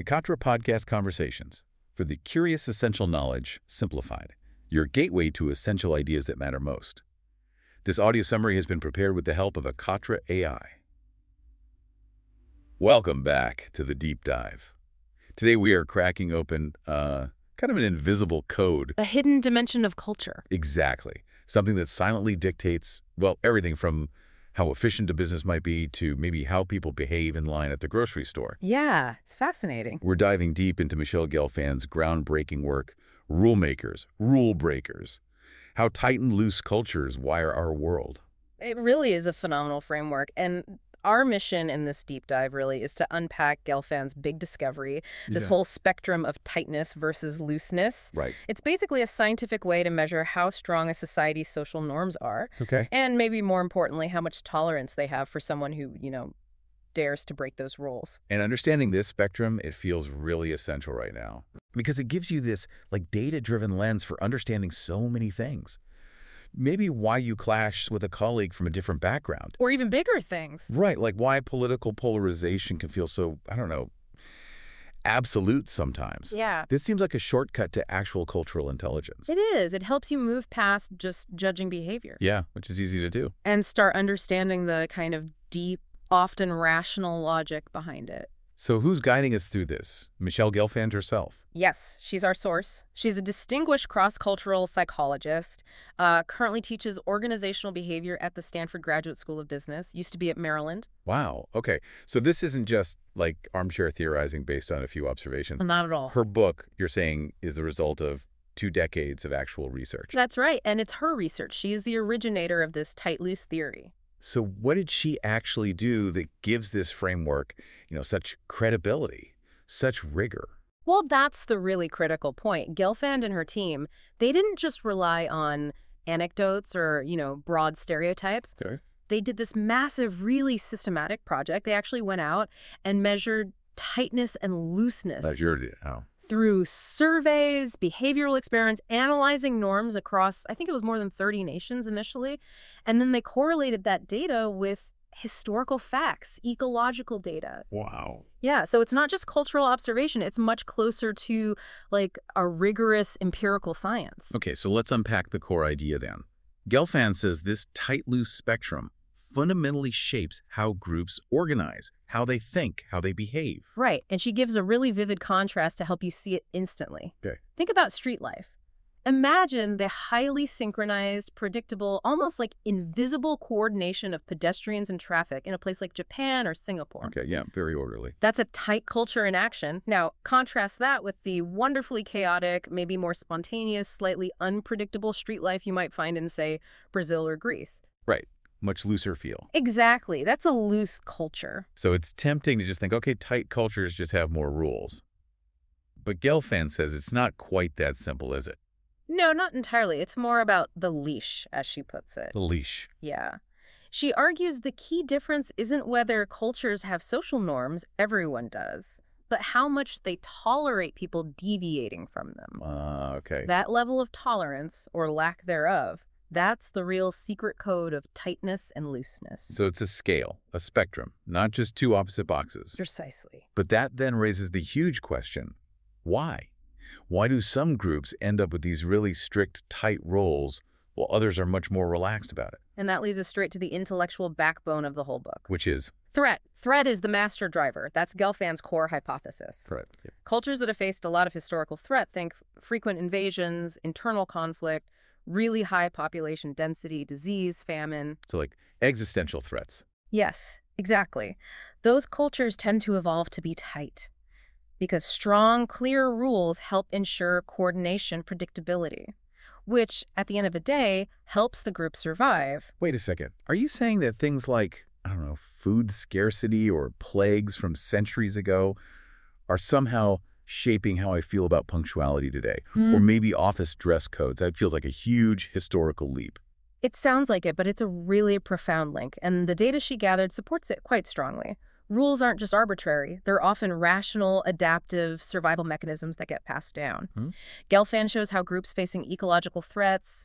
Hikatra Podcast Conversations, for the curious essential knowledge simplified, your gateway to essential ideas that matter most. This audio summary has been prepared with the help of Hikatra AI. Welcome back to the deep dive. Today we are cracking open kind of an invisible code. A hidden dimension of culture. Exactly. Something that silently dictates, well, everything from how efficient a business might be to maybe how people behave in line at the grocery store. Yeah, it's fascinating. We're diving deep into Michelle Gelfand's groundbreaking work, Rule Makers, Rule Breakers, how tight and loose cultures wire our world. It really is a phenomenal framework, and our mission in this deep dive really is to unpack Gelfand's big discovery, this whole spectrum of tightness versus looseness. Right. It's basically a scientific way to measure how strong a society's social norms are. Okay. And maybe more importantly, how much tolerance they have for someone who, dares to break those rules. And understanding this spectrum, it feels really essential right now because it gives you this data-driven lens for understanding so many things. Maybe why you clash with a colleague from a different background. Or even bigger things. Right, like why political polarization can feel so, absolute sometimes. Yeah. This seems like a shortcut to actual cultural intelligence. It is. It helps you move past just judging behavior. Yeah, which is easy to do. And start understanding the kind of deep, often rational logic behind it. So who's guiding us through this? Michelle Gelfand herself. Yes, she's our source. She's a distinguished cross-cultural psychologist, currently teaches organizational behavior at the Stanford Graduate School of Business, used to be at Maryland. Wow, okay. So this isn't just like armchair theorizing based on a few observations. Not at all. Her book, you're saying, is the result of 2 decades of actual research. That's right, and it's her research. She is the originator of this tight-loose theory. So what did she actually do that gives this framework, such credibility, such rigor? Well, that's the really critical point. Gelfand and her team, they didn't just rely on anecdotes or, broad stereotypes. Okay. They did this massive, really systematic project. They actually went out and measured tightness and looseness. Measured it, oh. Through surveys, behavioral experiments, analyzing norms across, I think it was more than 30 nations initially. And then they correlated that data with historical facts, ecological data. Wow. Yeah, so it's not just cultural observation. It's much closer to a rigorous empirical science. Okay, so let's unpack the core idea then. Gelfand says this tight-loose spectrum fundamentally shapes how groups organize, how they think, how they behave. Right, and she gives a really vivid contrast to help you see it instantly. Okay. Think about street life. Imagine the highly synchronized, predictable, almost like invisible coordination of pedestrians and traffic in a place like Japan or Singapore. Okay, yeah, very orderly. That's a tight culture in action. Now, contrast that with the wonderfully chaotic, maybe more spontaneous, slightly unpredictable street life you might find in, say, Brazil or Greece. Right. Much looser feel. Exactly. That's a loose culture. So it's tempting to just think, okay, tight cultures just have more rules. But Gelfand says it's not quite that simple, is it? No, not entirely. It's more about the leash, as she puts it. The leash. Yeah. She argues the key difference isn't whether cultures have social norms, everyone does, but how much they tolerate people deviating from them. Okay. That level of tolerance, or lack thereof, that's the real secret code of tightness and looseness. So it's a scale, a spectrum, not just 2 opposite boxes. Precisely. But that then raises the huge question, why? Why do some groups end up with these really strict, tight roles while others are much more relaxed about it? And that leads us straight to the intellectual backbone of the whole book. Which is? Threat. Threat is the master driver. That's Gelfand's core hypothesis. Threat. Yeah. Cultures that have faced a lot of historical threat, think frequent invasions, internal conflict, really high population density, disease, famine. So like existential threats. Yes, exactly. Those cultures tend to evolve to be tight because strong, clear rules help ensure coordination, predictability, which at the end of the day helps the group survive. Wait a second. Are you saying that things like, food scarcity or plagues from centuries ago are somehow shaping how I feel about punctuality today? Or maybe office dress codes? That feels like a huge historical leap. It sounds like it, but it's a really profound link, and the data she gathered supports it quite strongly. Rules aren't just arbitrary. They're often rational, adaptive survival mechanisms that get passed down. Gelfand shows how groups facing ecological threats,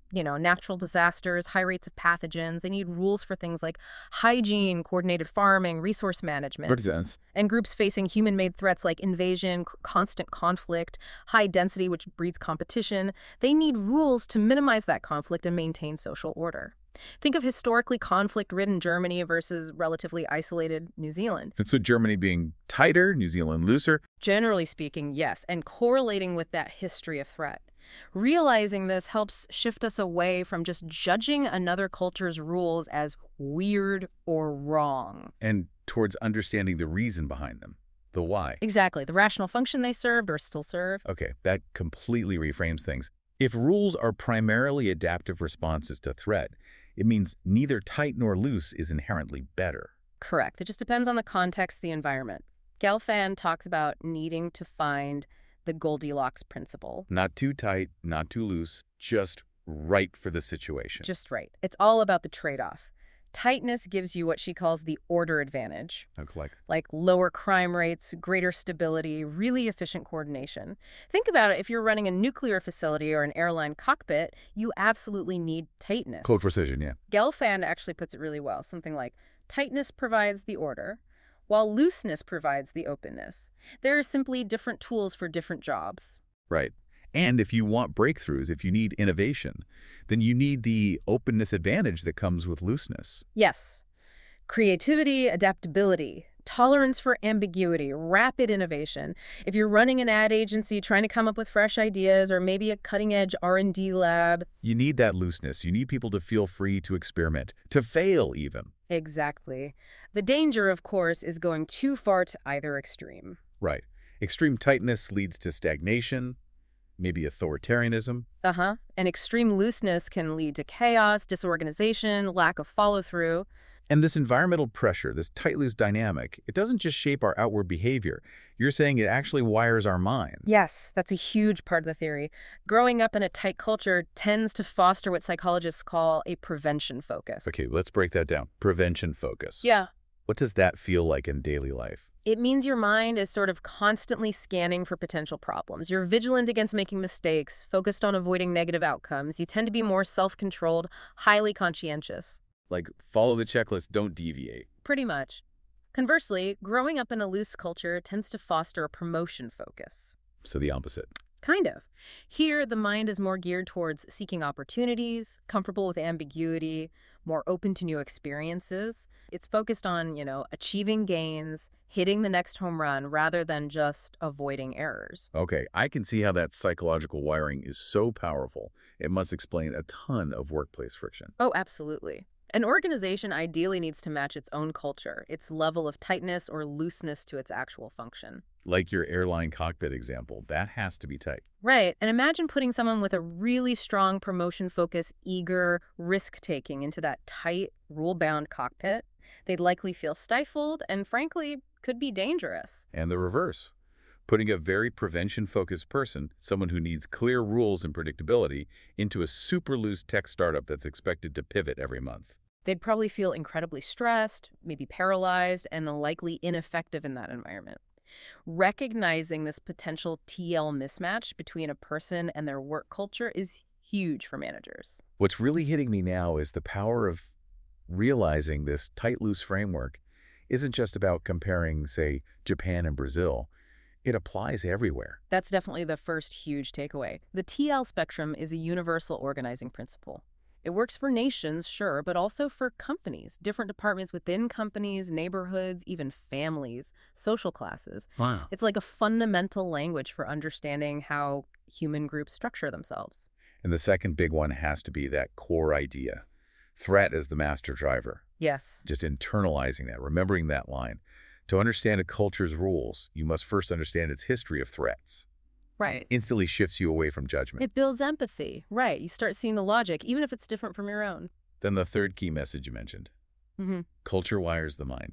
Natural disasters, high rates of pathogens. They need rules for things like hygiene, coordinated farming, resource management. Makes sense. And groups facing human-made threats like invasion, constant conflict, high density, which breeds competition, they need rules to minimize that conflict and maintain social order. Think of historically conflict-ridden Germany versus relatively isolated New Zealand. And so Germany being tighter, New Zealand looser. Generally speaking, yes, and correlating with that history of threat. Realizing this helps shift us away from just judging another culture's rules as weird or wrong. And towards understanding the reason behind them, the why. Exactly, the rational function they served or still serve. Okay, that completely reframes things. If rules are primarily adaptive responses to threat, it means neither tight nor loose is inherently better. Correct. It just depends on the context, the environment. Gelfand talks about needing to find the Goldilocks principle. Not too tight, not too loose, just right for the situation. Just right. It's all about the trade-off. Tightness gives you what she calls the order advantage, like lower crime rates, greater stability, really efficient coordination. Think about it. If you're running a nuclear facility or an airline cockpit, you absolutely need tightness. Code precision, yeah. Gelfand actually puts it really well. Something like, tightness provides the order, while looseness provides the openness. There are simply different tools for different jobs. Right. And if you want breakthroughs, if you need innovation, then you need the openness advantage that comes with looseness. Yes. Creativity, adaptability, tolerance for ambiguity, rapid innovation. If you're running an ad agency trying to come up with fresh ideas or maybe a cutting-edge R&D lab. You need that looseness. You need people to feel free to experiment, to fail even. Exactly. The danger, of course, is going too far to either extreme. Right. Extreme tightness leads to stagnation, maybe authoritarianism. And extreme looseness can lead to chaos, disorganization, lack of follow-through. And this environmental pressure, this tight-loose dynamic, it doesn't just shape our outward behavior. You're saying it actually wires our minds. Yes, that's a huge part of the theory. Growing up in a tight culture tends to foster what psychologists call a prevention focus. Okay, let's break that down. Prevention focus. Yeah. What does that feel like in daily life? It means your mind is sort of constantly scanning for potential problems. You're vigilant against making mistakes, focused on avoiding negative outcomes. You tend to be more self-controlled, highly conscientious. Like, follow the checklist, don't deviate. Pretty much. Conversely, growing up in a loose culture tends to foster a promotion focus. So the opposite. Kind of. Here, the mind is more geared towards seeking opportunities, comfortable with ambiguity, more open to new experiences. It's focused on, achieving gains, hitting the next home run, rather than just avoiding errors. Okay, I can see how that psychological wiring is so powerful. It must explain a ton of workplace friction. Oh, absolutely. An organization ideally needs to match its own culture, its level of tightness or looseness to its actual function. Like your airline cockpit example, that has to be tight. Right, and imagine putting someone with a really strong promotion focus, eager, risk-taking into that tight, rule-bound cockpit. They'd likely feel stifled and, frankly, could be dangerous. And the reverse. Putting a very prevention-focused person, someone who needs clear rules and predictability, into a super loose tech startup that's expected to pivot every month. They'd probably feel incredibly stressed, maybe paralyzed, and likely ineffective in that environment. Recognizing this potential TL mismatch between a person and their work culture is huge for managers. What's really hitting me now is the power of realizing this tight-loose framework isn't just about comparing, say, Japan and Brazil. It applies everywhere. That's definitely the first huge takeaway. The TL spectrum is a universal organizing principle. It works for nations, sure, but also for companies, different departments within companies, neighborhoods, even families, social classes. Wow. It's like a fundamental language for understanding how human groups structure themselves. And the second big one has to be that core idea. Threat as the master driver. Yes. Just internalizing that, remembering that line. To understand a culture's rules, you must first understand its history of threats. Right. Instantly shifts you away from judgment. It builds empathy. Right. You start seeing the logic, even if it's different from your own. Then the third key message you mentioned. Culture wires the mind.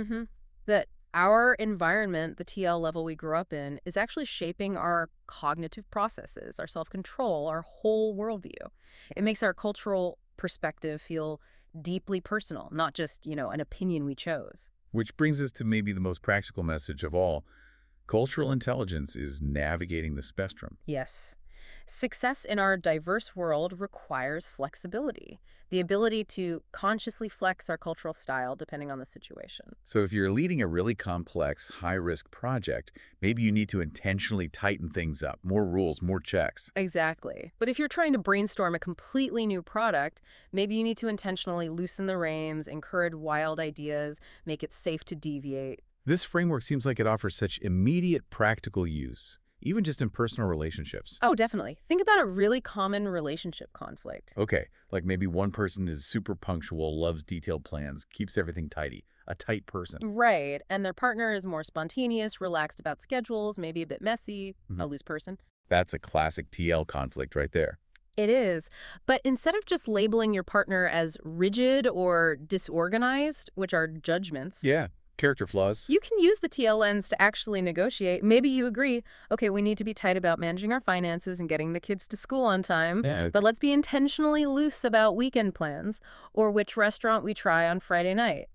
That our environment, the TL level we grew up in, is actually shaping our cognitive processes, our self-control, our whole worldview. It makes our cultural perspective feel deeply personal, not just, an opinion we chose. Which brings us to maybe the most practical message of all. Cultural intelligence is navigating the spectrum. Yes. Success in our diverse world requires flexibility, the ability to consciously flex our cultural style depending on the situation. So if you're leading a really complex, high-risk project, maybe you need to intentionally tighten things up. More rules, more checks. Exactly. But if you're trying to brainstorm a completely new product, maybe you need to intentionally loosen the reins, encourage wild ideas, make it safe to deviate. This framework seems like it offers such immediate practical use, even just in personal relationships. Oh, definitely. Think about a really common relationship conflict. Okay, like maybe one person is super punctual, loves detailed plans, keeps everything tidy. A tight person. Right. And their partner is more spontaneous, relaxed about schedules, maybe a bit messy, a loose person. That's a classic TL conflict right there. It is. But instead of just labeling your partner as rigid or disorganized, which are judgments, Yeah, character flaws. you can use the TL lens to actually negotiate. Maybe you agree, okay, we need to be tight about managing our finances and getting the kids to school on time, Yeah. but let's be intentionally loose about weekend plans or which restaurant we try on Friday night.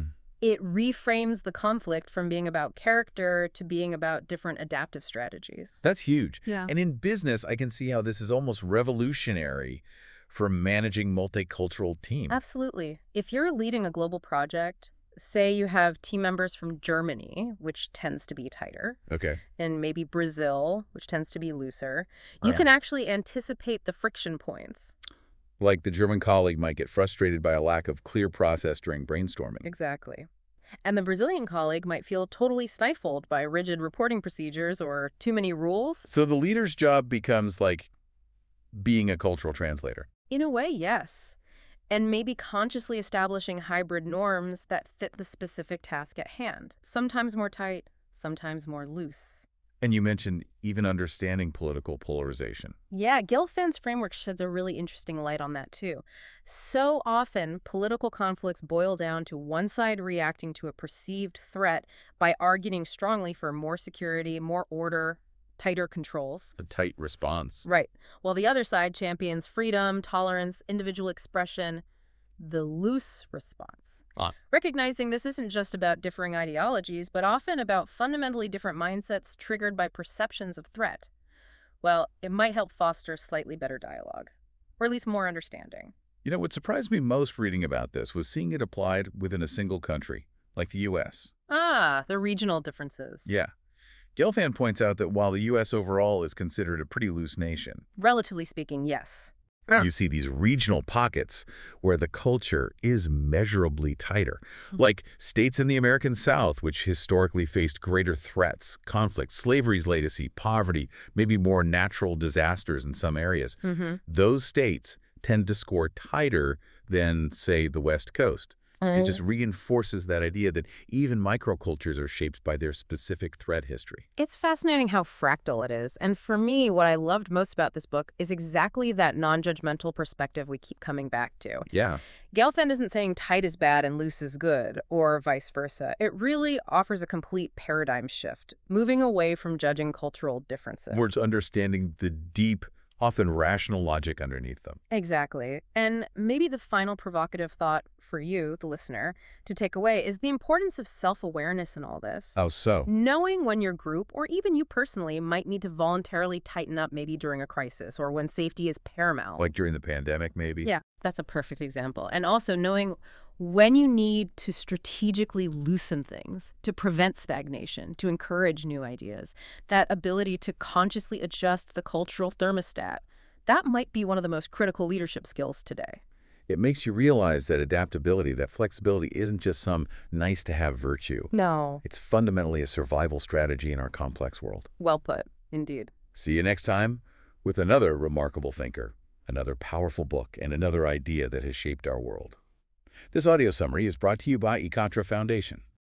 It reframes the conflict from being about character to being about different adaptive strategies. That's huge. Yeah. And in business, I can see how this is almost revolutionary for managing multicultural teams. Absolutely. If you're leading a global project, say you have team members from Germany, which tends to be tighter, Okay. and maybe Brazil, which tends to be looser, you can actually anticipate the friction points. Like the German colleague might get frustrated by a lack of clear process during brainstorming. Exactly. And the Brazilian colleague might feel totally stifled by rigid reporting procedures or too many rules. So the leader's job becomes like being a cultural translator. In a way, yes. And maybe consciously establishing hybrid norms that fit the specific task at hand. Sometimes more tight, sometimes more loose. And you mentioned even understanding political polarization. Yeah, Gelfand's framework sheds a really interesting light on that too. So often, political conflicts boil down to one side reacting to a perceived threat by arguing strongly for more security, more order, tighter controls. A tight response. Right. While the other side champions freedom, tolerance, individual expression, the loose response. Recognizing this isn't just about differing ideologies, but often about fundamentally different mindsets triggered by perceptions of threat. Well, it might help foster slightly better dialogue, or at least more understanding. You know, what surprised me most reading about this was seeing it applied within a single country, like the U.S. Ah, the regional differences. Yeah. Gelfand points out that while the U.S. overall is considered a pretty loose nation, Relatively speaking, yes. you see these regional pockets where the culture is measurably tighter. Like states in the American South, which historically faced greater threats, conflicts, slavery's legacy, poverty, maybe more natural disasters in some areas. Those states tend to score tighter than, say, the West Coast. It just reinforces that idea that even microcultures are shaped by their specific threat history. It's fascinating how fractal it is. And for me, what I loved most about this book is exactly that non-judgmental perspective we keep coming back to. Yeah. Gelfand isn't saying tight is bad and loose is good, or vice versa. It really offers a complete paradigm shift, moving away from judging cultural differences. Towards understanding the deep, often rational logic underneath them. Exactly. And maybe the final provocative thought for you, the listener, to take away is the importance of self-awareness in all this. Oh, so? Knowing when your group, or even you personally, might need to voluntarily tighten up maybe during a crisis or when safety is paramount. Like during the pandemic, maybe? Yeah, that's a perfect example. And also knowing when you need to strategically loosen things to prevent stagnation, to encourage new ideas, that ability to consciously adjust the cultural thermostat, that might be one of the most critical leadership skills today. It makes you realize that adaptability, that flexibility isn't just some nice-to-have virtue. No. It's fundamentally a survival strategy in our complex world. Well put, indeed. See you next time with another remarkable thinker, another powerful book, and another idea that has shaped our world. This audio summary is brought to you by eContra Foundation.